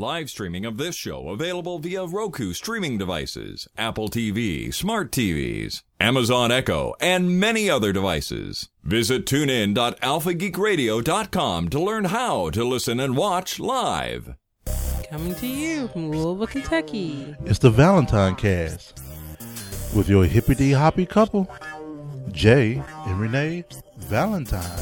Live streaming of this show available via Roku streaming devices, Apple TV, smart TVs, Amazon Echo, and many other devices. Visit tunein.alphageekradio.com to learn how to listen and watch live. Coming to you from Louisville, Kentucky. It's the Valentine Cast with your hippity-hoppy couple, Jay and Renee Valentine.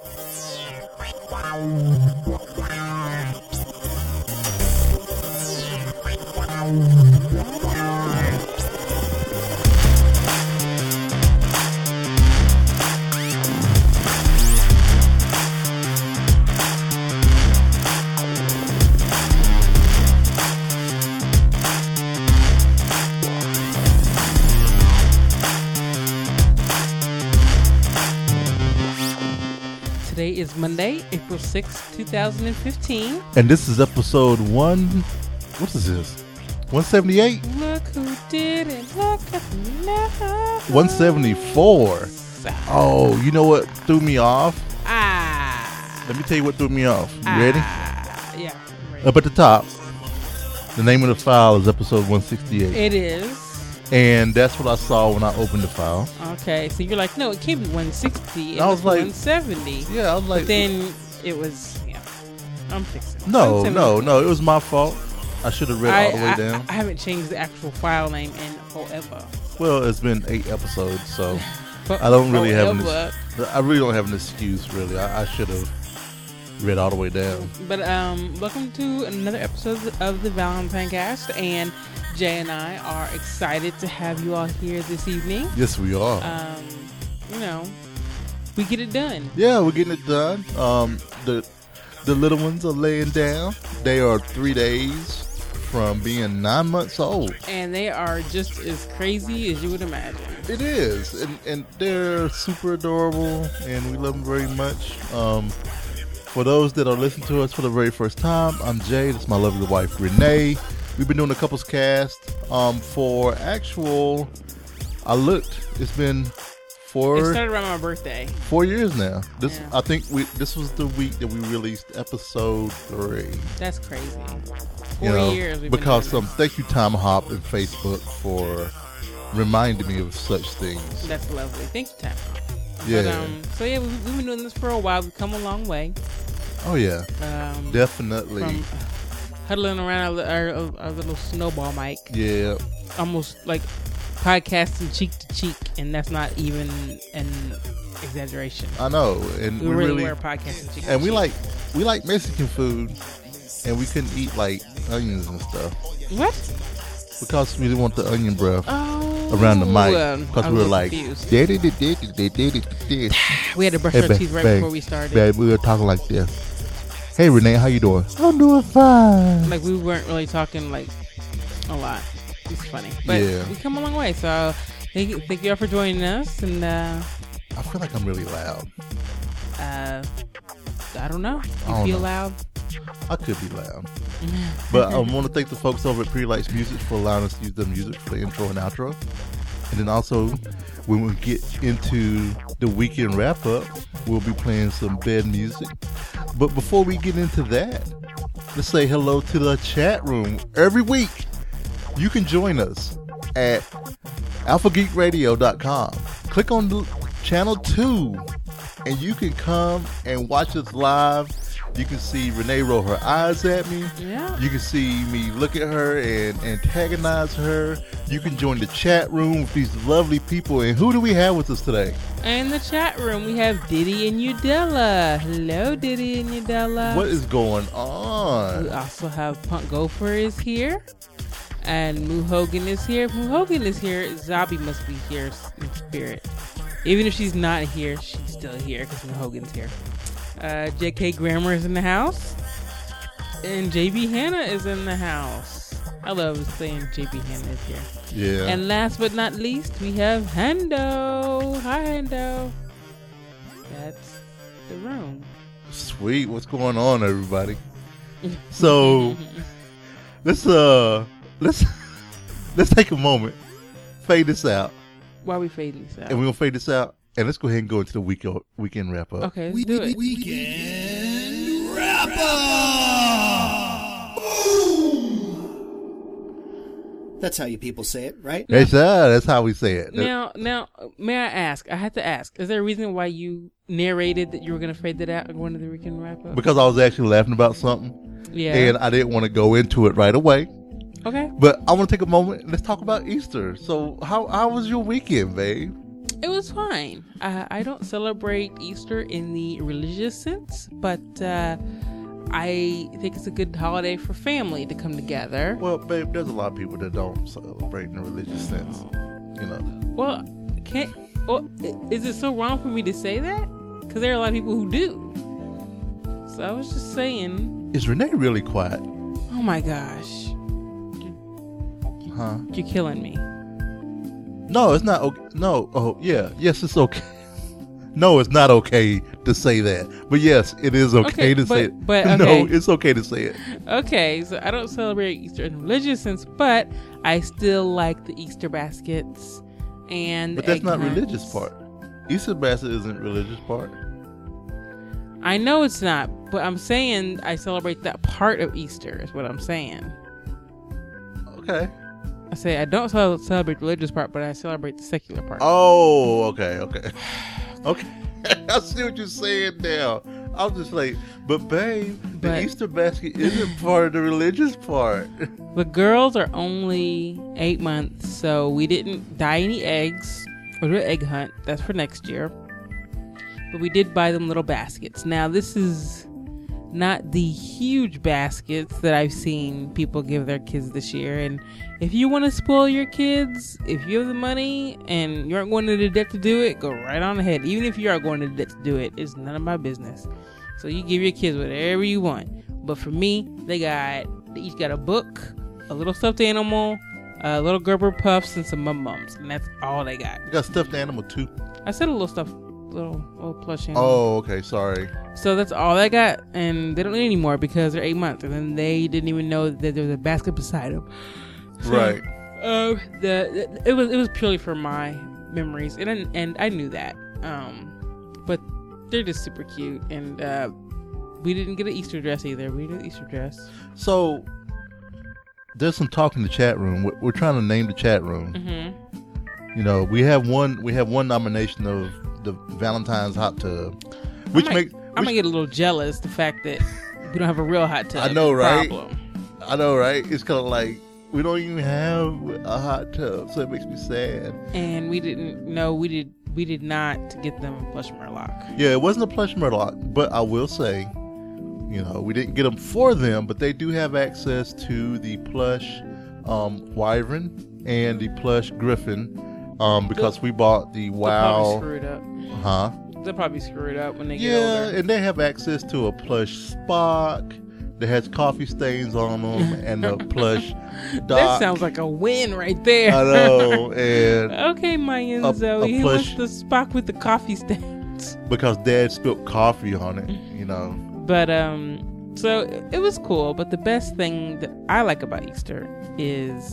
Today is Monday, April 6th, 2015. And this is episode what is this? 178? Look who did it, look at me now. 174. Oh, you know what threw me off? Let me tell you what threw me off. You ready? Yeah, I'm ready. Up at the top, the name of the file is episode 168. It is. And that's what I saw when I opened the file. Okay, so you're like, no, it can't be 160. It I was like 170. Yeah, I was like. But then it was, I'm fixing it. No, it was my fault. I should have read all the way down. I haven't changed the actual file name in forever. Well, it's been 8 episodes, so I don't really have I really don't have an excuse, really. I should have read all the way down. But welcome to another episode of the Valentine Cast, and Jay and I are excited to have you all here this evening. Yes, we are. We get it done. Yeah, we're getting it done. The little ones are laying down. They are 3 days from being 9 months old. And they are just as crazy as you would imagine. It is. And they're super adorable, and we love them very much. For those that are listening to us for the very first time, I'm Jay. This is my lovely wife, Renee. We've been doing a couples cast for actual, it's been It started around my birthday. 4 years now. I think this was the week that we released episode 3. That's crazy. 4 years. Because thank you, Tom Hop and Facebook, for reminding me of such things. That's lovely. Thank you, Tom. Yeah. But, we've been doing this for a while. We've come a long way. Oh yeah. Definitely. From huddling around our little snowball mic. Yeah. Almost like podcasting cheek to cheek, and that's not even an exaggeration. I know, and we really were podcasting cheek. And we like Mexican food, and we couldn't eat like onions and stuff. What? Because we didn't want the onion breath around the mic. Because we were like, we had to brush our teeth right before we started. Babe, we were talking like this. Hey Renee, how you doing? I'm doing fine. Like we weren't really talking like a lot. It's funny, but we come a long way. So thank you all for joining us. And I feel like I'm really loud. I don't know. You feel loud? I could be loud. But I want to thank the folks over at Pretty Lights Music for allowing us to use their music for the intro and outro. And then also, when we get into the weekend wrap up, we'll be playing some bed music. But before we get into that, let's say hello to the chat room. Every week, you can join us at alphageekradio.com. Click on the channel 2, and you can come and watch us live. You can see Renee roll her eyes at me. Yeah. You can see me look at her and antagonize her. You can join the chat room with these lovely people. And who do we have with us today? In the chat room, we have Diddy and Udella. Hello, Diddy and Udella. What is going on? We also have Punk Gopher is here. And Moo Hogan is here. If Moo Hogan is here, Zabi must be here in spirit. Even if she's not here, she's still here because Moo Hogan's here. JK Grammar is in the house. And JB Hanna is in the house. I love saying JB Hanna is here. Yeah. And last but not least, we have Hendo. Hi, Hendo. That's the room. Sweet. What's going on, everybody? So let's take a moment, fade this out. Why are we fading this out? And we're gonna fade this out, and let's go ahead and go into the weekend wrap up. Okay, let's do it. Weekend wrap up. Ooh. That's how you people say it, right? That's how we say it. Now, may I ask? I have to ask. Is there a reason why you narrated that you were going to fade that out and go into the weekend wrap up? Because I was actually laughing about something. Yeah. And I didn't want to go into it right away. Okay. But I want to take a moment and let's talk about Easter. So how was your weekend, babe? It was fine. I don't celebrate Easter in the religious sense, but I think it's a good holiday for family to come together. Well, babe, there's a lot of people that don't celebrate in a religious sense. You know. Well, is it so wrong for me to say that? Because there are a lot of people who do. So I was just saying. Is Renee really quiet? Oh my gosh. Huh? You're killing me. No, it's not okay. No. Oh, yeah. Yes, it's okay. No, it's not okay to say that. But yes, it is okay to say it. But okay. No, it's okay to say it. Okay, so I don't celebrate Easter in a religious sense, but I still like the Easter baskets and But that's not egg religious hunts. part. Easter basket isn't religious part. I know it's not, but I'm saying I celebrate that part of Easter is what I'm saying. Okay. I say I don't celebrate the religious part, but I celebrate the secular part. Oh, okay. Okay. I see what you're saying now. I was just like, but babe, the Easter basket isn't part of the religious part. The girls are only 8 months, so we didn't dye any eggs or do an egg hunt. That's for next year. But we did buy them little baskets. Now, this is not the huge baskets that I've seen people give their kids this year. And if you want to spoil your kids, if you have the money and you aren't going into debt to do it, go right on ahead. Even if you are going into debt to do it, it's none of my business. So you give your kids whatever you want. But for me, they each got a book, a little stuffed animal, a little Gerber puffs, and some Mums. And that's all they got. You got stuffed animal too? I said a little plush animal. Oh, okay. Sorry. So that's all they got, and they don't need any more because they're 8 months, and then they didn't even know that there was a basket beside them. So, right. It was purely for my memories, and I knew that. But they're just super cute, and we didn't get an Easter dress either. We did an Easter dress. So there's some talk in the chat room. We're trying to name the chat room. Mm-hmm. You know, we have one nomination of the Valentine's hot tub, which I might get a little jealous the fact that we don't have a real hot tub. I know, right? Problem. I know, right? It's kind of like we don't even have a hot tub, so it makes me sad. And we did not get them a plush Murloc. Yeah, it wasn't a plush Murloc, but I will say, you know, we didn't get them for them, but they do have access to the plush Wyvern and the plush Griffin, because we bought the They'll probably screw it up. Huh? They'll probably screw it up when they get older. Yeah, and they have access to a plush Spock that has coffee stains on them and a plush Doc. That sounds like a win right there. I know. And okay, Maya and Zoe. He wants the Spock with the coffee stains. Because Dad spilled coffee on it, you know. But so it was cool. But the best thing that I like about Easter is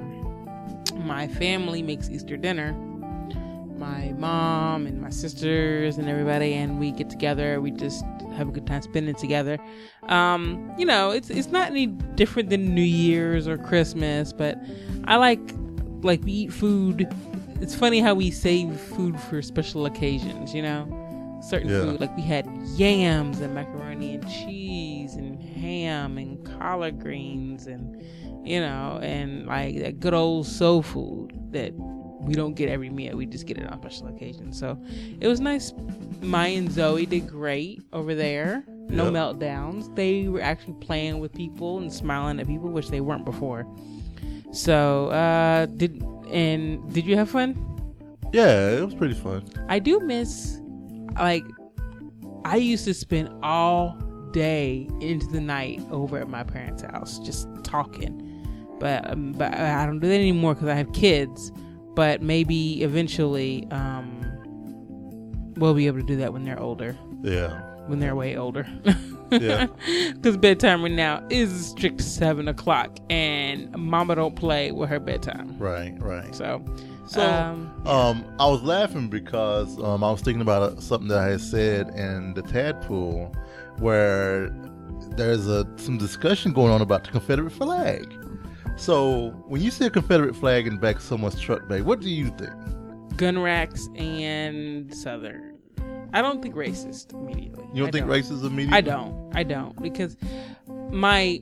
my family makes Easter dinner. My mom and my sisters and everybody, and we get together. We just have a good time spending together. You know, it's not any different than New Year's or Christmas, but I like we eat food. It's funny how we save food for special occasions, you know? Certain food, like we had yams and macaroni and cheese and ham and collard greens and, you know, and like that good old soul food that we don't get every meal. We just get it on special occasions. So it was nice. Maya and Zoe did great over there. No meltdowns. They were actually playing with people and smiling at people, which they weren't before. So did you have fun? Yeah, it was pretty fun. I do miss, like, I used to spend all day into the night over at my parents' house just talking. But I don't do that anymore because I have kids. But maybe eventually we'll be able to do that when they're older. Yeah. When they're way older. Yeah. Because bedtime right now is a strict 7 o'clock. And mama don't play with her bedtime. Right. So I was laughing because I was thinking about something that I had said in the Tadpool where there's some discussion going on about the Confederate flag. So when you see a Confederate flag in the back of someone's truck bay, what do you think? Gun racks and Southern. I don't think racist immediately. You don't think racist immediately? I don't because my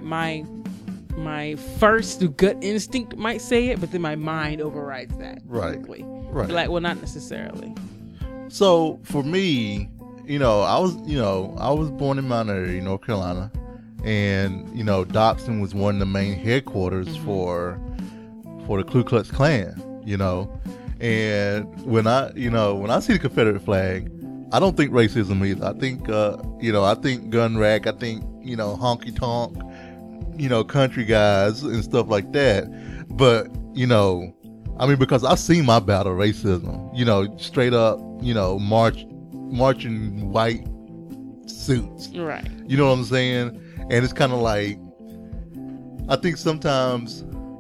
first gut instinct might say it, but then my mind overrides that. Right. Quickly. Right. Like, well, not necessarily. So for me, I was born in Mount Airy, North Carolina, and Dobson was one of the main headquarters for the Ku Klux Klan. And when I see the Confederate flag, I don't think racism either. I think I think gun rack, I think honky tonk, country guys and stuff like that. But because I've seen my battle racism. Straight up, marching white suits. Right. You know what I'm saying? And it's kind of like, I think sometimes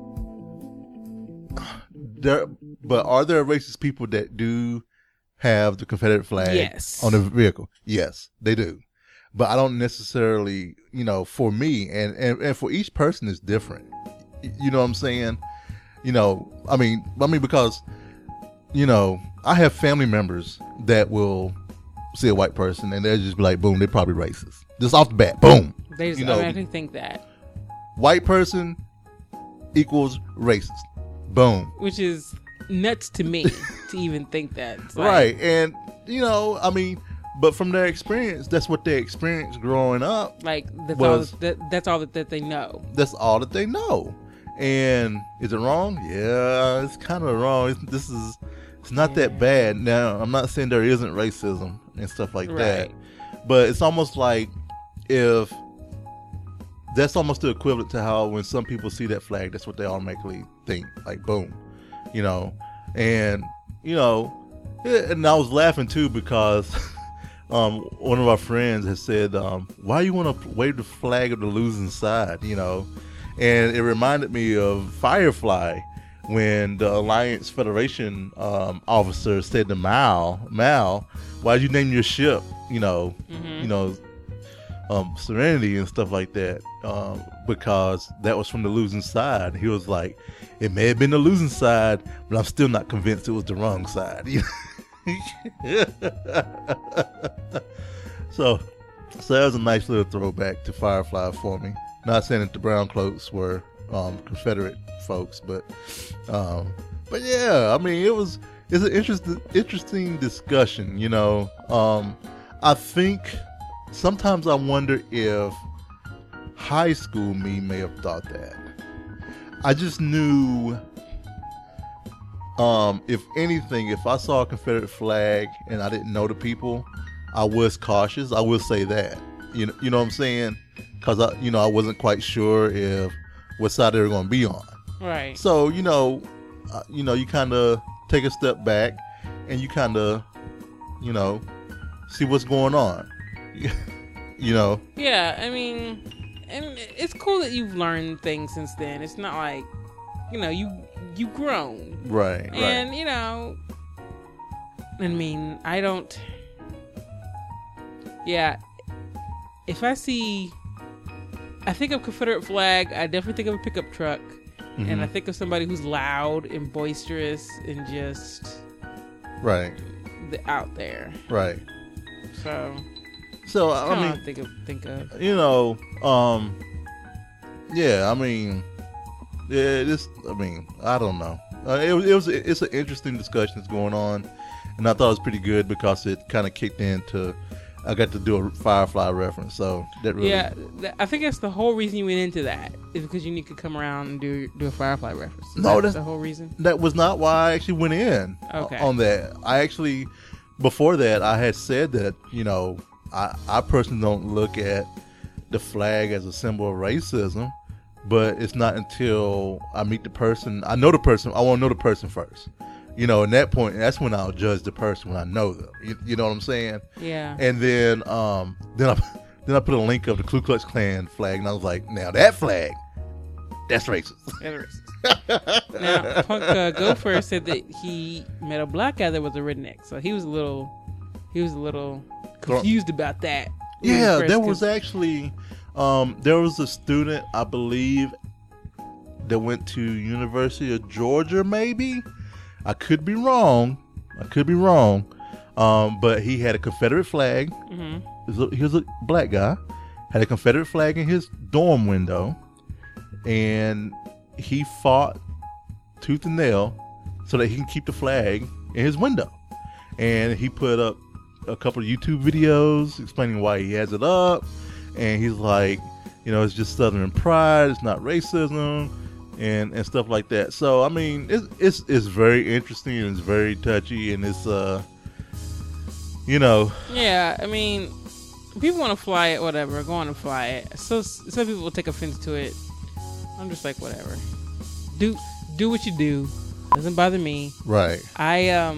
are there racist people that do have the Confederate flag on the vehicle? Yes, they do. But I don't necessarily, for me, and for each person is different. You know what I'm saying? Because, I have family members that will see a white person and they'll just be like, boom, they're probably racist. Just off the bat, boom. They just automatically think that. White person equals racist. Boom. Which is nuts to me to even think that. Right. And, but from their experience, that's what they experienced growing up. Like, that's all that they know. That's all that they know. And is it wrong? Yeah, it's kind of wrong. It's not that bad. Now, I'm not saying there isn't racism and stuff like that. But it's almost like if that's almost the equivalent to how when some people see that flag, that's what they automatically think. Like, boom. And, and I was laughing too because one of our friends has said, why you want to wave the flag of the losing side, And it reminded me of Firefly when the Alliance Federation officer said to Mal, why'd you name your ship, Serenity and stuff like that, because that was from the losing side. He was like, it may have been the losing side, but I'm still not convinced it was the wrong side. So that was a nice little throwback to Firefly for me. Not saying that the brown cloaks were Confederate folks, but yeah, it's an interesting discussion. I think sometimes I wonder if high school me may have thought that. I just knew, if anything, if I saw a Confederate flag and I didn't know the people, I was cautious. I will say that. You know what I'm saying? Because I wasn't quite sure if what side they were going to be on. Right. So you kind of take a step back and you kind of see what's going on. Yeah, and it's cool that you've learned things since then. It's not like you've grown. Right. And I don't. Yeah, if I think of Confederate flag, I definitely think of a pickup truck. Mm-hmm. And I think of somebody who's loud and boisterous and just out there. Right. So think of. I don't know. It's an interesting discussion that's going on, and I thought it was pretty good because it kind of kicked into. I got to do a Firefly reference, so that really... Yeah, I think that's the whole reason you went into that, is because you need to come around and do a Firefly reference. That's the whole reason? That was not why I actually went in on that. I actually, before that, I had said that, I personally don't look at the flag as a symbol of racism, but it's not until I meet the person, I know the person, I want to know the person first. In that point, that's when I'll judge the person when I know them. You know what I'm saying? Yeah. And then I put a link of the Ku Klux Klan flag, and I was like, now that flag, that's racist. That's racist. Now, Punk Gopher said that he met a black guy that was a redneck, so he was a little confused about that. Yeah, there was actually there was a student, I believe, that went to University of Georgia, maybe. I could be wrong. But he had a Confederate flag. Mm-hmm. He was a black guy. Had a Confederate flag in his dorm window. And he fought tooth and nail so that he can keep the flag in his window. And he put up a couple of YouTube videos explaining why he has it up. And he's like, you know, it's just Southern pride. It's not racism and stuff like that. So, I mean, it's very interesting and it's very touchy. And it's, you know. Yeah, I mean, people want to fly it, whatever. Go on and fly it. So some people will take offense to it. I'm just like, whatever. Do what you do. Doesn't bother me. Right. I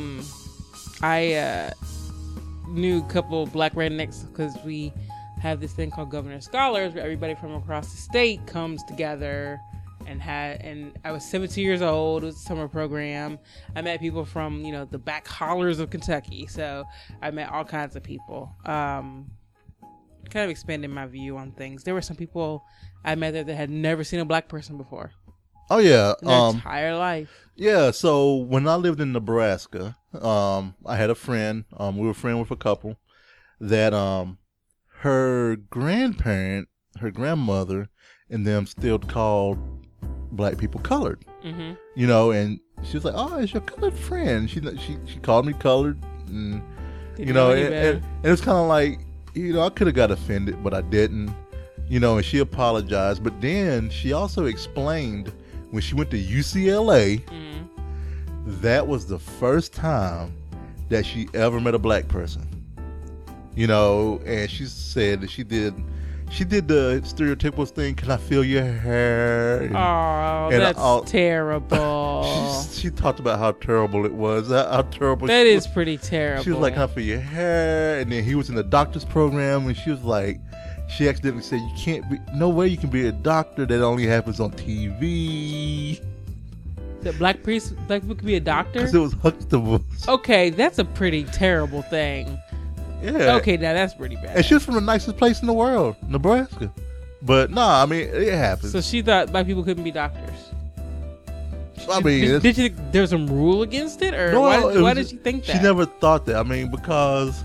knew a couple black rednecks because we have this thing called Governor Scholars where everybody from across the state comes together and I was 17 years old. It was a summer program. I met people from, you know, the back hollers of Kentucky. So I met all kinds of people. Kind of expanded my view on things. There were some people I met there that had never seen a black person before. Oh yeah. In their entire life. Yeah, so when I lived in Nebraska, I had a friend, we were friends with a couple that her grandmother and them still called black people colored. Mm-hmm. You know, and she was like, "Oh, it's your colored friend." She called me colored, and you know, and it was kind of like, you know, I could have got offended, but I didn't. You know, and she apologized, but then she also explained when she went to UCLA, that was the first time that she ever met a black person. You know, and she said that she did the stereotypical thing, "Can I feel your hair?" And that's terrible. She talked about how terrible it was. How terrible that is pretty terrible. She was like, "Can I feel your hair?" And then he was in the doctor's program, and she was like, she accidentally said, "You can't be, no way you can be a doctor. That only happens on TV." That black people can be a doctor? Because it was Huxtable. Okay, that's a pretty terrible thing. Yeah. Okay, now that's pretty bad. And she was from the nicest place in the world, Nebraska. But I mean, it happens. So she thought black people couldn't be doctors. I mean, did you think there's some rule against it, or why did she think that? She never thought that. I mean, because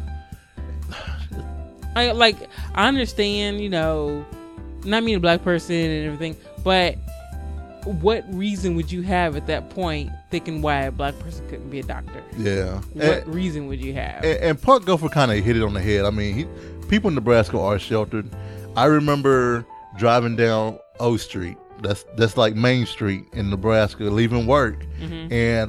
I understand, you know, not being a black person and everything, but what reason would you have at that point thinking why a black person couldn't be a doctor? Yeah. What reason would you have? And Punk Gopher kind of hit it on the head. I mean, people in Nebraska are sheltered. I remember driving down O Street. That's like Main Street in Nebraska, leaving work. Mm-hmm. And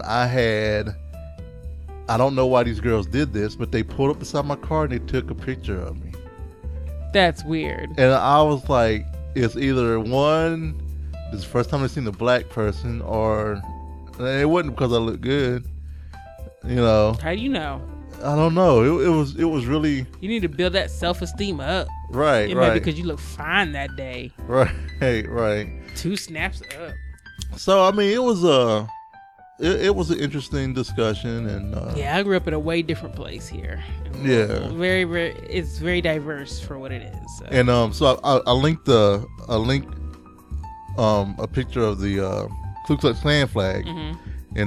I don't know why these girls did this, but they pulled up beside my car and they took a picture of me. That's weird. And I was like, it's either one, this is the first time I've seen a black person, or it wasn't because I look good. You know. How do you know? I don't know. It was really. You need to build that self-esteem up. Right. It might be because you look fine that day. Right. 2 snaps up. So I mean, it was an interesting discussion, and yeah, I grew up in a way different place here. Yeah. Very, very. It's very diverse for what it is. So. And so I linked a picture of the Ku Klux Klan flag, in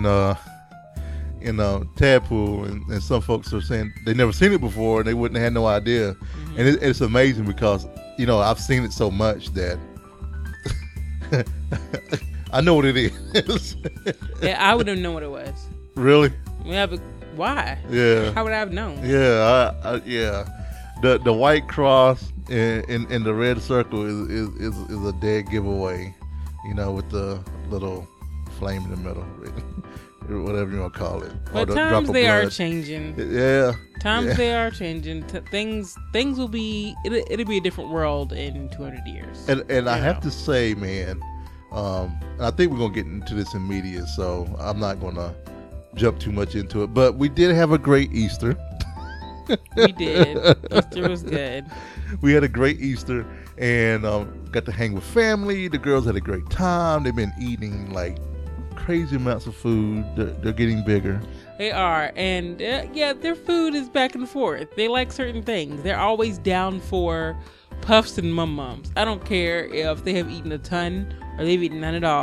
Tadpool, and some folks are saying they never seen it before and they wouldn't have had no idea. Mm-hmm. And it's amazing because, you know, I've seen it so much that I know what it is. Yeah, I wouldn't know what it was. Really? Yeah, but why? Yeah. How would I have known? Yeah, yeah. The white cross in the red circle is a dead giveaway. You know, with the little flame in the middle, whatever you want to call it. But times they are changing. Yeah. They are changing. Things will be. It'll be a different world in 200 years. And I have to say, man, I think we're gonna get into this in media, so I'm not gonna jump too much into it. But we did have a great Easter. We did. Easter was good. We had a great Easter and got to hang with family. The girls had a great time. They've been eating like crazy amounts of food. They're getting bigger. They are. And yeah, their food is back and forth. They like certain things. They're always down for puffs and mum-mums. I don't care if they have eaten a ton or they've eaten none at all.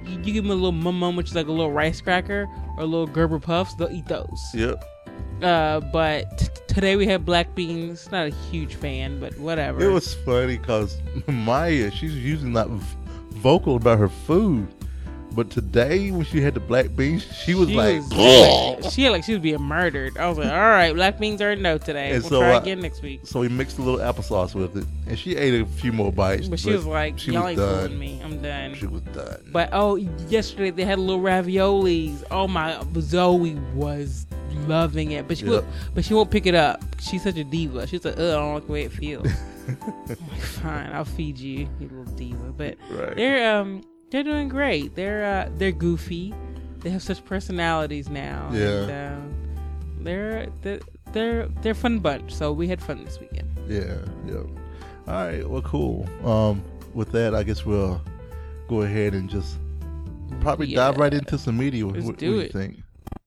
you give them a little mum, which is like a little rice cracker or a little Gerber puffs, they'll eat those. Yep. But today we had black beans. Not a huge fan, but whatever. It was funny because Maya, she's usually not vocal about her food. But today, when she had the black beans, she was like, she was being murdered. I was like, all right, black beans are a no today. And We'll so, try again next week. So we mixed a little applesauce with it, and she ate a few more bites. But she was like, she y'all was ain't done. fooling me. I'm done. She was done. But yesterday they had little raviolis. Oh my, Zoe was loving it, but she won't pick it up. She's such a diva. She's like, I don't like the way it feels. I'm like, fine, I'll feed you, you little diva. But right. they're doing great. They're goofy. They have such personalities now. Yeah. And, they're a fun bunch. So we had fun this weekend. Yeah. All right. Well, cool. With that, I guess we'll go ahead and just probably dive right into some media. What do you think?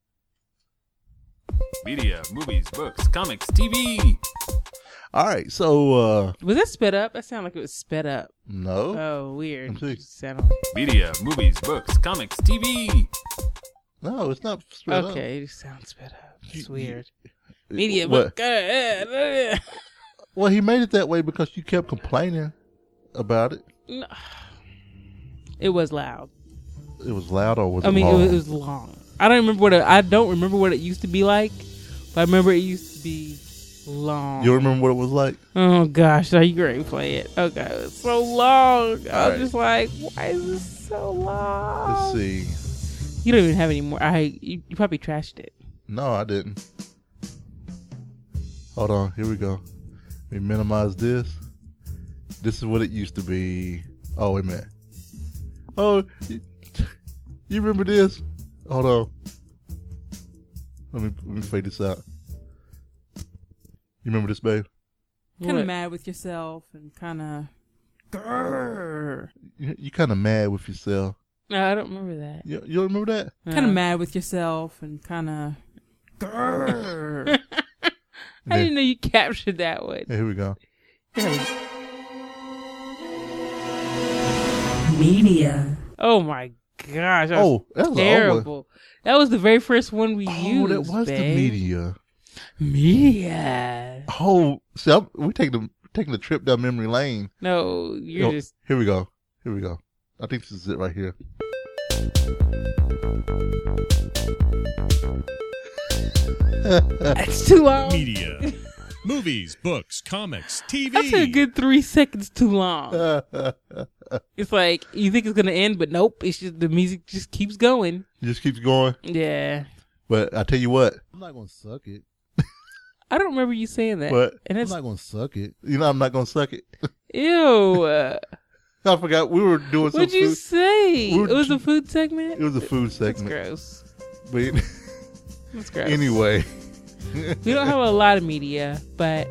Media, movies, books, comics, TV. All right. So was that sped up? That sounded like it was sped up. No. Oh, weird. Media, movies, books, comics, TV. No, it's not sped up. Okay, it sounds sped up. It's weird. Media, what? book. Well, he made it that way because you kept complaining about it. No. It was loud. It was loud, or was it long? It was long. I don't remember what it used to be like, but I remember it used to be long. You remember what it was like? Oh gosh, are you ready to play it? Okay, it's so long. I was right. just like, why is this so long? Let's see. You don't even have any more. You probably trashed it. No, I didn't. Hold on, here we go. We minimize this. This is what it used to be. Oh, wait a minute. Oh, you remember this? Hold on. Let me fade this out. You remember this, babe? Kind of mad with yourself and kind of... You kind of mad with yourself. No, I don't remember that. You don't remember that? Kind of mad with yourself and kind of... I didn't know you captured that one. Here we go. Media. Oh my gosh. That was terrible. That was the very first one we used. Oh, that was the media. Media. Oh, see, we're taking the trip down memory lane. No, you're just... Here we go. I think this is it right here. That's too long. Media. Movies, books, comics, TV. That's a good 3 seconds too long. It's like, you think it's going to end, but nope. It's just, the music just keeps going. It just keeps going? Yeah. But I tell you what. I'm not going to suck it. I don't remember you saying that. But and I'm not going to suck it. You know I'm not going to suck it. Ew. I forgot we were doing some What'd you say? It was a food segment? It was a food segment. That's gross. But That's gross. Anyway. We don't have a lot of media, but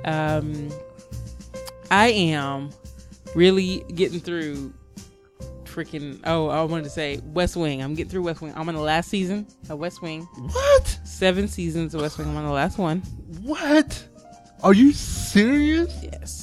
I am really getting through freaking... Oh, I wanted to say West Wing. I'm getting through West Wing. I'm on the last season of West Wing. What? 7 seasons of West Wing. I'm on the last one. What? Are you serious? Yes.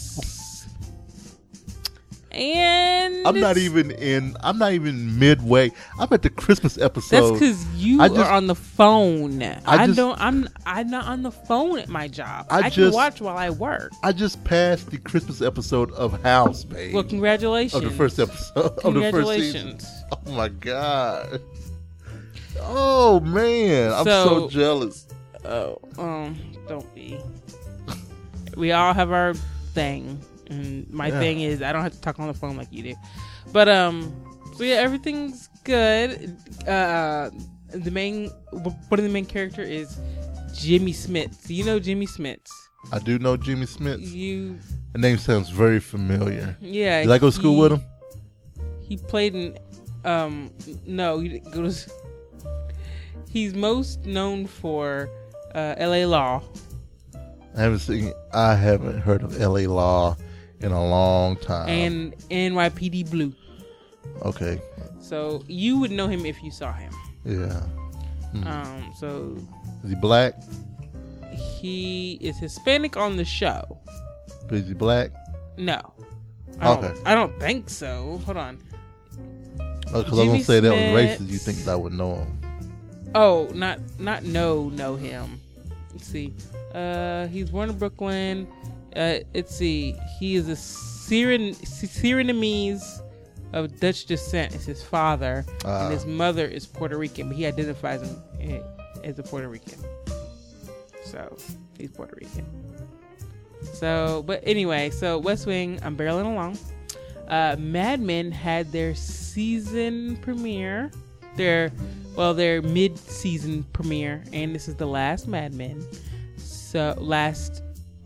And I'm not even midway. I'm at the Christmas episode. That's because you are on the phone. I'm not on the phone at my job. I can watch while I work. I just passed the Christmas episode of House, babe. Well, congratulations. Of the first episode. Congratulations. Of the first season. Oh my God. Oh man, I'm so jealous. Oh, don't be. We all have our thing. And my thing is I don't have to talk on the phone like you do. But so yeah, everything's good. One of the main character is Jimmy Smits. Do you know Jimmy Smits? I do know Jimmy Smits. The name sounds very familiar. Yeah. Did I go to school with him? He played in no, he goes. He's most known for L.A. Law. I haven't heard of L.A. Law in a long time. And NYPD Blue. Okay. So you would know him if you saw him. Yeah. So is he black? He is Hispanic on the show. Is he black? No. I don't think so. Hold on. Because I was gonna say that was racist. You think that I would know him? Oh, not know him. Let's see. He's born in Brooklyn. Let's see. He is a Surinamese of Dutch descent. Is his father, and his mother is Puerto Rican, but he identifies him as a Puerto Rican. So he's Puerto Rican. So, but anyway, so West Wing, I'm barreling along. Mad Men had their season premiere, their mid-season premiere, and this is the last Mad Men. So last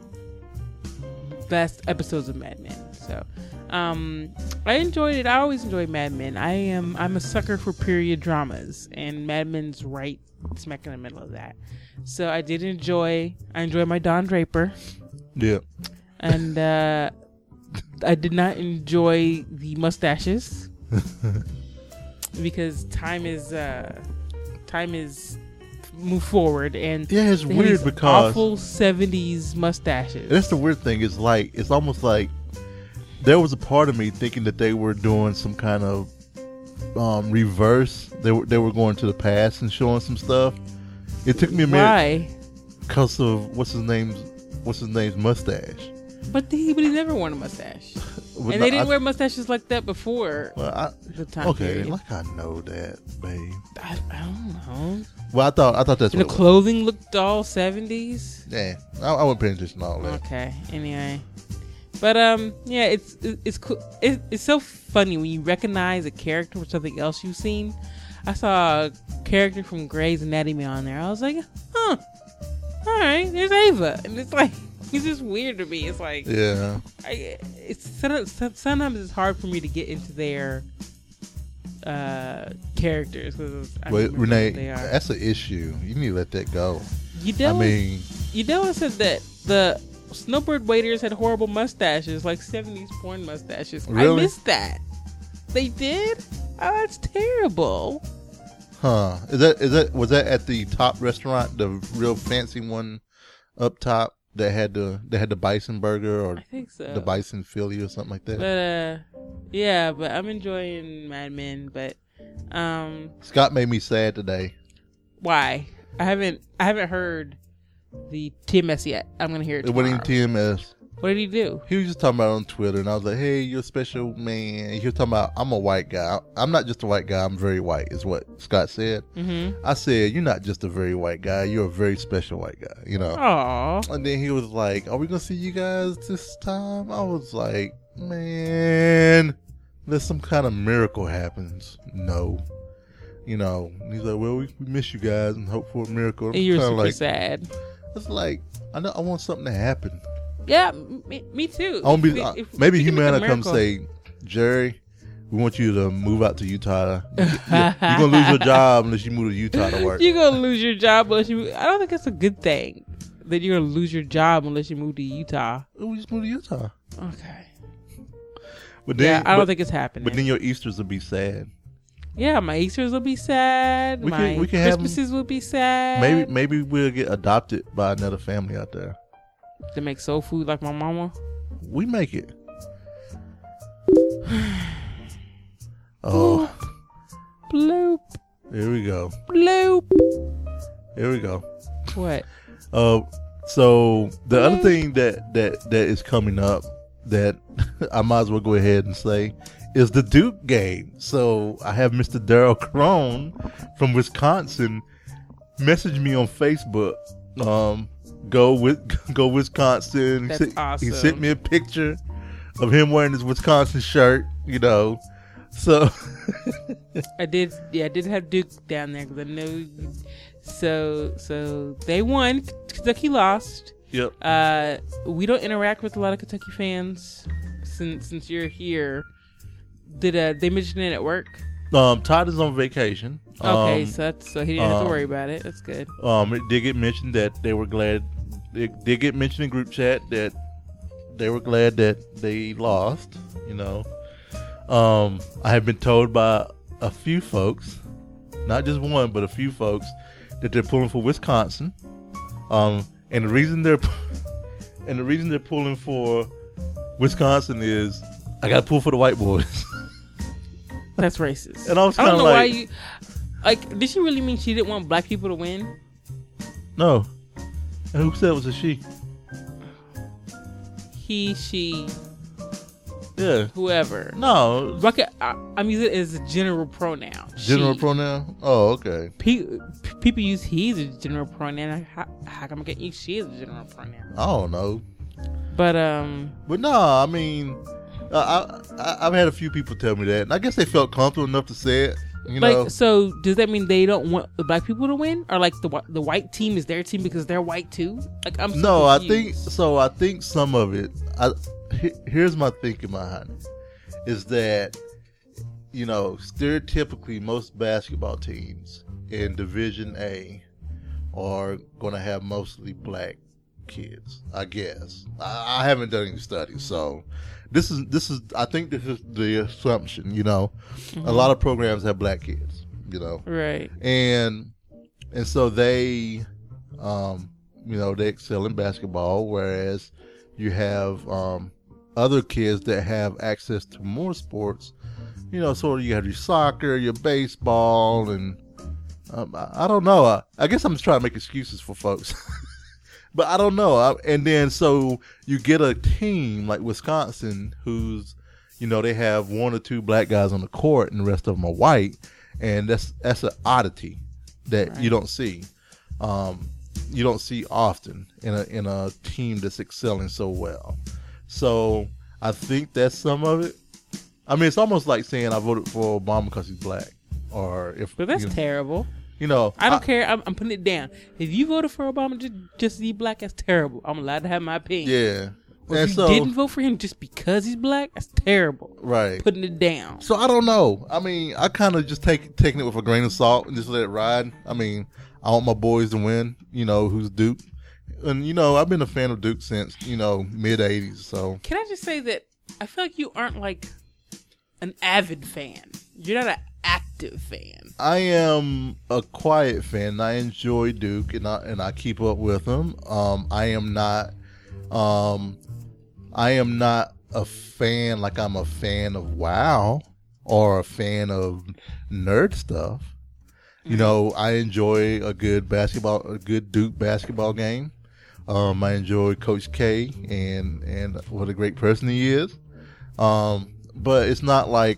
episodes of Mad Men. So, I enjoyed it. I always enjoy Mad Men. I'm a sucker for period dramas, and Mad Men's right smack in the middle of that. So I enjoy my Don Draper. Yeah. And I did not enjoy the mustaches because time is move forward, and yeah, it's weird because awful 70s mustaches. That's the weird thing. It's almost like there was a part of me thinking that they were doing some kind of reverse. They were going to the past and showing some stuff. It took me a minute. Why? Because of what's his name's mustache. But he never worn a mustache. And they didn't wear mustaches like that before the time period. Like I know that, babe. I don't know. Well, I thought that's and what the clothing looked all 70s. Yeah, I wasn't paying attention to all that. Okay, anyway. But yeah, it's cool. It's so funny when you recognize a character from something else you've seen. I saw a character from Grey's Anatomy on there. I was like, huh, all right, there's Ava, and it's like, it's just weird to me. It's like, yeah, sometimes it's hard for me to get into their characters. Wait, Renee, that's an issue. You need to let that go. I said that the Snowbird waiters had horrible mustaches, like 70s porn mustaches. Really? I missed that. They did? Oh, that's terrible. Huh? Was that at the top restaurant, the real fancy one up top that had the bison burger, or I think so, the bison Philly or something like that? But yeah, but I'm enjoying Mad Men. But Scott made me sad today. Why? I haven't heard the TMS yet. I'm gonna hear it tomorrow. It wasn't even TMS. What did he do? He was just talking about it on Twitter, and I was like, hey, you're a special man. He was talking about, I'm a white guy. I'm not just a white guy, I'm very white, is what Scott said. Mm-hmm. I said, you're not just a very white guy, you're a very special white guy, you know. Aww. And then he was like, are we going to see you guys this time? I was like, man, unless some kind of miracle happens. No. You know, and he's like, well, we miss you guys and hope for a miracle. And you're super sad. It's like, I want something to happen. Yeah, me too. Maybe Humana come say, Jerry, we want you to move out to Utah. You're going to lose your job unless you move to Utah to work. You're going to lose your job unless you... I don't think it's a good thing that you're going to lose your job unless you move to Utah. We just moved to Utah. Okay. But then, I don't think it's happening. But then your Easters will be sad. Yeah, my Easters will be sad. My Christmases will be sad. Maybe we'll get adopted by another family out there. To make soul food like my mama? We make it. Oh. Bloop. Here we go. Bloop. Here we go. What? So the other thing that is coming up that I might as well go ahead and say is the Duke game. So I have Mr. Daryl Crone from Wisconsin message me on Facebook. Go Wisconsin. That's awesome. He sent me a picture of him wearing his Wisconsin shirt, you know. So I did have Duke down there because I know. So they won. Kentucky lost. Yep. We don't interact with a lot of Kentucky fans since you're here. Did they mention it at work? Todd is on vacation. Okay, so he didn't have to worry about it. That's good. It did get mentioned that they were glad. It did get mentioned in group chat that they were glad that they lost. You know, I have been told by a few folks, not just one, but a few folks, that they're pulling for Wisconsin. And the reason they're pulling for Wisconsin is I got to pull for the white boys. That's racist. And I was I don't kinda know why like- you like. Did she really mean she didn't want black people to win? No. And who said it was a she? He, she, Yeah. whoever. No. I'm using it as a general pronoun. General She. pronoun? Oh, okay. People use he as a general pronoun. How come I can't use she as a general pronoun? I don't know. But But no, I mean, I've had a few people tell me that. And I guess they felt comfortable enough to say it. You know? like, so does that mean they don't want the black people to win, or like the white team is their team because they're white too? Like, I'm so No, I confused. think some of it. Here's my thinking behind it: is that stereotypically most basketball teams in Division A are going to have mostly black kids. I guess I haven't done any studies, so this is I think this is the assumption. A lot of programs have black kids. Right. And so they they excel in basketball, whereas you have other kids that have access to more sports. Sort of you have your soccer, your baseball, and I don't know. I guess I'm just trying to make excuses for folks. But I don't know. And then so you get a team like Wisconsin who's, they have one or two black guys on the court and the rest of them are white. And that's an oddity that you don't see. You don't see often in a team that's excelling so well. So I think that's some of it. I mean, it's almost like saying I voted for Obama because he's black, But that's terrible. I I don't care. I'm putting it down. If you voted for Obama just to be black, that's terrible. I'm allowed to have my opinion. Yeah. Or And if you didn't vote for him just because he's black, that's terrible. Right. Putting it down. So I don't know. I mean, I kind of just taking it with a grain of salt and just let it ride. I mean, I want my boys to win. Who's Duke, and I've been a fan of Duke since mid '80s. So Can I just say that I feel like you aren't like an avid fan. You're not an active fan. I am a quiet fan. I enjoy Duke, and I keep up with them. I am not a fan like I'm a fan of WoW or a fan of nerd stuff. I enjoy a good Duke basketball game. I enjoy Coach K and what a great person he is. But it's not like,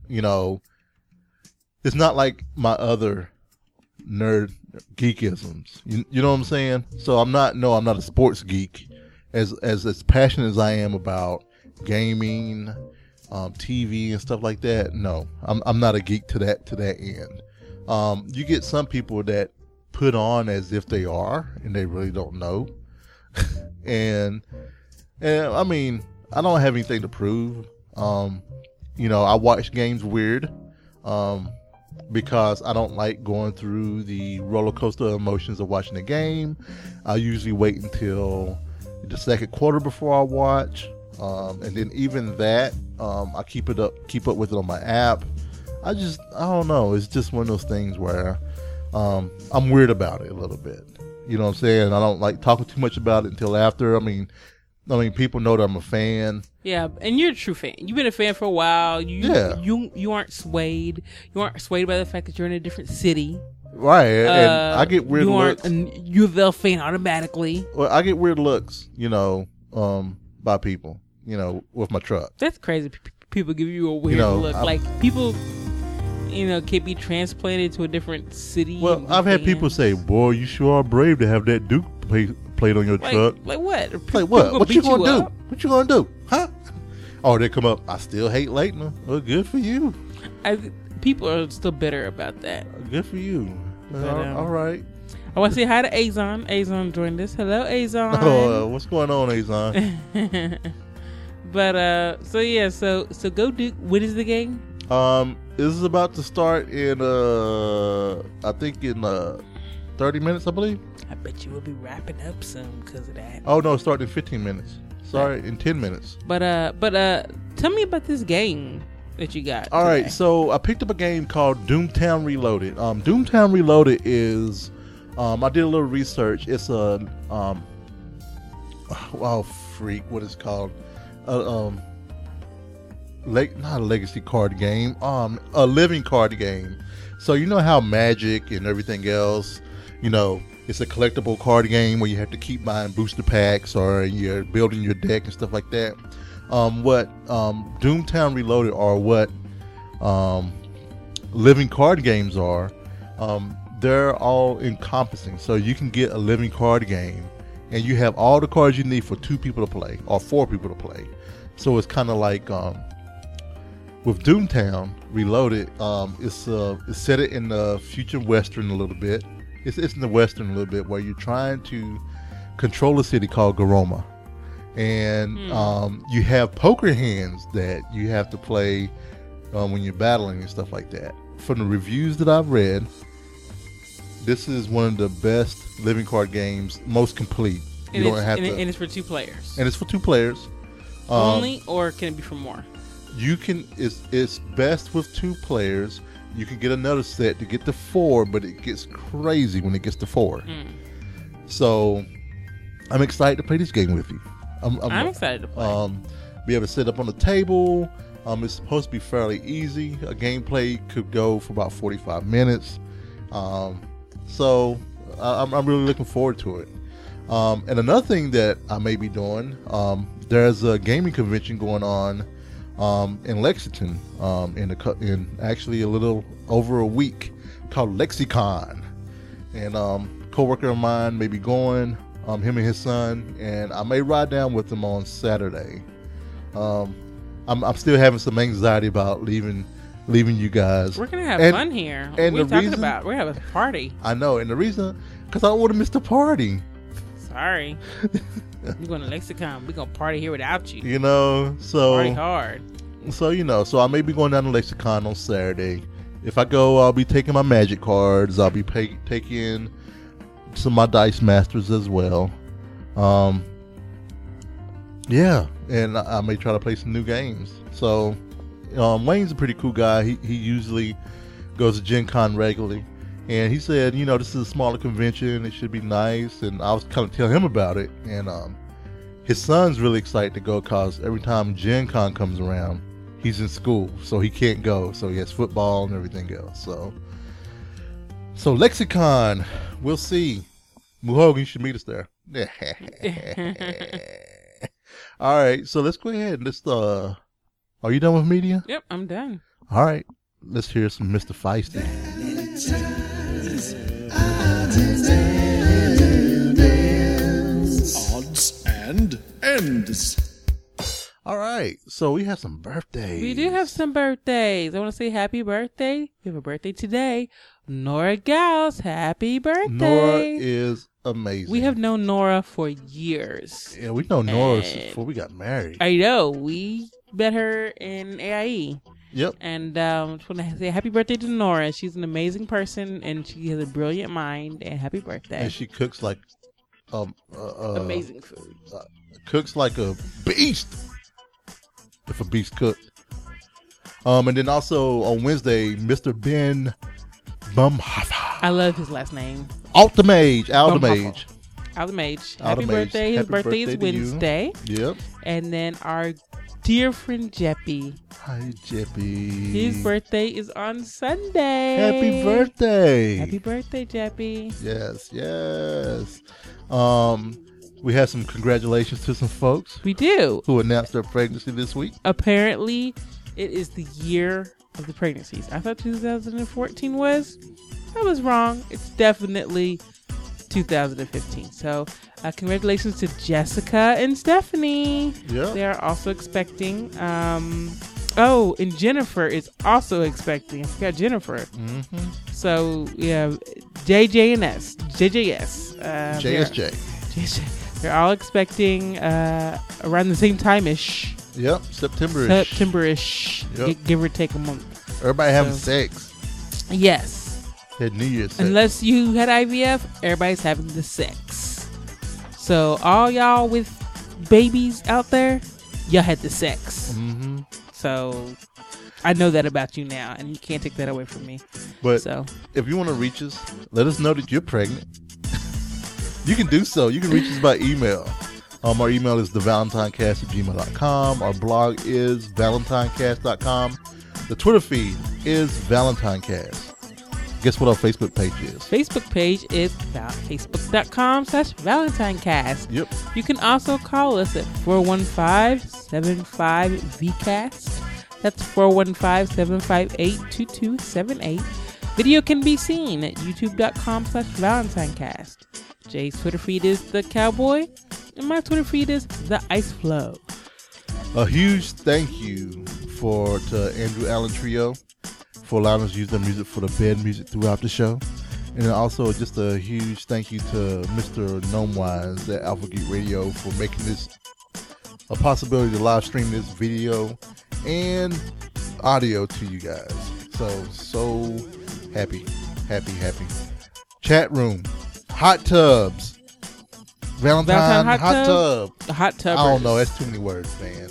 it's not like my other nerd geekisms. You know what I'm saying? So I'm not a sports geek as passionate as I am about gaming, TV and stuff like that. No, I'm not a geek to that end. You get some people that put on as if they are, and they really don't know. and I mean, I don't have anything to prove. I watch games weird, because I don't like going through the roller coaster of emotions of watching the game. I usually wait until the second quarter before I watch. And then even that, I keep up with it on my app. I don't know. It's just one of those things where I'm weird about it a little bit. You know what I'm saying? I don't like talking too much about it until after. I mean, people know that I'm a fan. Yeah, and you're a true fan. You've been a fan for a while. You aren't swayed. You aren't swayed by the fact that you're in a different city. Right, and I get weird you looks. You aren't a UofL fan automatically. Well, I get weird looks, by people, with my truck. That's crazy. People give you a weird look. Like people, can be transplanted to a different city. Well, I've had people say, "Boy, you sure are brave to have that Duke plate on your truck." Like what? Like what? What you gonna do? What you gonna do? Huh? Oh, they come up. I still hate Leitner. Well, good for you. People are still bitter about that. Good for you. But, all right. I want to say hi to Azon. Azon joined us. Hello, Azon. Oh, what's going on, Azon? But so go Duke. What is the game? This is about to start in I think in 30 minutes, I believe. I bet you will be wrapping up soon because of that. Oh no, it's starting in 15 minutes. Sorry, in 10 minutes. But tell me about this game that you got. All right, so I picked up a game called Doomtown Reloaded. Doomtown Reloaded is I did a little research. It's a what is it called? not a legacy card game, a living card game. So you know how Magic and everything else, it's a collectible card game where you have to keep buying booster packs or you're building your deck and stuff like that. What Doomtown Reloaded or what living card games are, they're all encompassing. So you can get a living card game and you have all the cards you need for 2 people to play or 4 people to play. So it's kind of like with Doomtown Reloaded, it's set it in the future Western a little bit. It's in the Western a little bit where you're trying to control a city called Garoma. And you have poker hands that you have to play when you're battling and stuff like that. From the reviews that I've read, this is one of the best living card games, most complete. And it's for 2 players. And it's for 2 players. Only, or can it be for more? You can. It's best with 2 players. You can get another set to get to 4, but it gets crazy when it gets to 4. So I'm excited to play this game with you. I'm excited to play. We have it set up on the table. It's supposed to be fairly easy. A gameplay could go for about 45 minutes. So I'm really looking forward to it. And another thing that I may be doing, there's a gaming convention going on in Lexington in actually a little over a week called Lexicon. And coworker of mine may be going, him and his son, and I may ride down with them on Saturday. I'm still having some anxiety about leaving you guys. We're gonna have fun here. What are you talking about? We're having a party. I know, and the reason, because I don't want to miss the party. Sorry. You're going to Lexicon. We're going to party here without you. So party hard. So I may be going down to Lexicon on Saturday. If I go, I'll be taking my Magic cards. I'll be taking some of my Dice Masters as well. Yeah, and I may try to play some new games. So Wayne's a pretty cool guy. He usually goes to Gen Con regularly. And he said, this is a smaller convention. It should be nice. And I was kind of telling him about it. And his son's really excited to go because every time Gen Con comes around, he's in school. So he can't go. So he has football and everything else. So Lexicon, we'll see. Muhogan, you should meet us there. All right. So let's go ahead. Are you done with media? Yep, I'm done. All right. Let's hear some Mr. Feisty. Odds and ends. All right, so we have some birthdays. We do have some birthdays. I want to say happy birthday. We have a birthday today. Nora Gauss, happy birthday. Nora is amazing. We have known Nora for years. Yeah, we know Nora before we got married. I know. We met her in AIE. Yep. And I just want to say happy birthday to Nora. She's an amazing person, and she has a brilliant mind, and happy birthday. And she cooks like amazing food. Cooks like a beast. If a beast cooked. And then also on Wednesday, Mr. Ben Bumhoffer. I love his last name. Aldamage. Happy birthday. His birthday is Wednesday. Yep. And then our dear friend Jeppy. Hi, Jeppy. His birthday is on Sunday. Happy birthday. Happy birthday, Jeppy. Yes. We had some congratulations to some folks. We do. Who announced their pregnancy this week. Apparently, it is the year of the pregnancies. I thought 2014 was. I was wrong. It's definitely 2015. So, congratulations to Jessica and Stephanie. Yeah. They are also expecting. And Jennifer is also expecting. I forgot Jennifer. Mm-hmm. So, yeah, JJS. JSJ. They're all expecting around the same time-ish. Yep, September-ish. Yep. Give or take a month. Everybody having sex. Yes. Had New Year's sex. Unless you had IVF, everybody's having the sex. So all y'all with babies out there, y'all had the sex. Mm-hmm. So I know that about you now, and you can't take that away from me. But if you want to reach us, let us know that you're pregnant. You can do so. You can reach us by email. Our email is thevalentinecast@gmail.com. Our blog is valentinecast.com. The Twitter feed is ValentineCast. Guess what our Facebook page is? Facebook page is facebook.com/ValentineCast. Yep. You can also call us at 415-75-VCAST. That's 415-758-2278. Video can be seen at youtube.com/ValentineCast. Jay's Twitter feed is The Cowboy, and my Twitter feed is The Ice Flow. A huge thank you to Andrew Allen Trio for allowing us to use their music for the bed music throughout the show. And then also just a huge thank you to Mr. Gnomewise at Alpha Geek Radio for making this a possibility to live stream this video and audio to you guys. So happy. Chat room, hot tubs, Valentine hot tub. Hot tub. I don't know. That's too many words, man.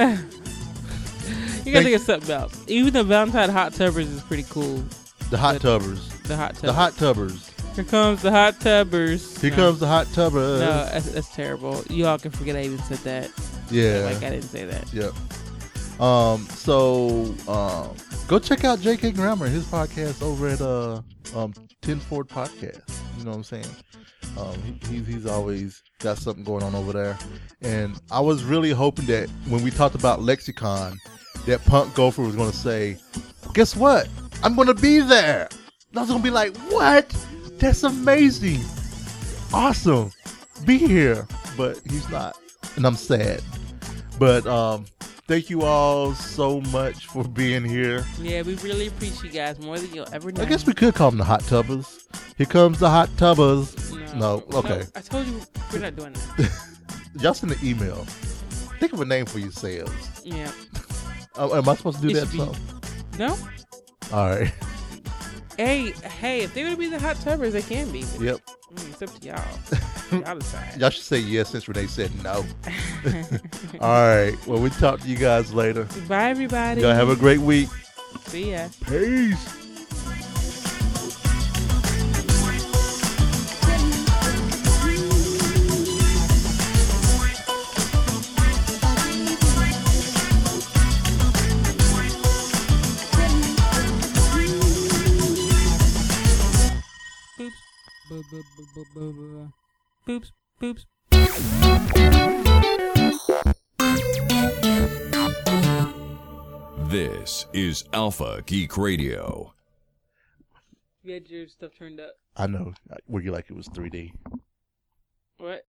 You gotta think of something else. Even the Valentine hot tubbers is pretty cool. The hot tubbers. The hot tubbers. The hot tubbers. Here comes the hot tubbers. Here comes the hot tubbers. No, that's terrible. You all can forget I even said that. Yeah. Like I didn't say that. Yep. Go check out J.K. Grammer, his podcast over at 10 Ford Podcast. You know what I'm saying? He's always got something going on over there. And I was really hoping that when we talked about Lexicon, that Punk Gopher was going to say, guess what? I'm going to be there. I was going to be like, what? That's amazing. Awesome. Be here. But he's not. And I'm sad. But thank you all so much for being here. Yeah, we really appreciate you guys more than you'll ever know. I guess we could call them the Hot Tubbers. Here comes the Hot Tubbers. No. Okay. No, I told you we're not doing that. Y'all send an email. Think of a name for yourselves. Yeah. Am I supposed to do It that? should So? No? All right. Hey, if they want to be the hot tubbers, they can be. Yep. It's up to y'all. Y'all decide. Y'all should say yes since Renee said no. All right. Well, we'll talk to you guys later. Bye, everybody. Y'all have a great week. See ya. Peace. Boops, boops. This is Alpha Geek Radio. You had your stuff turned up. I know. Would you like it was 3D? What?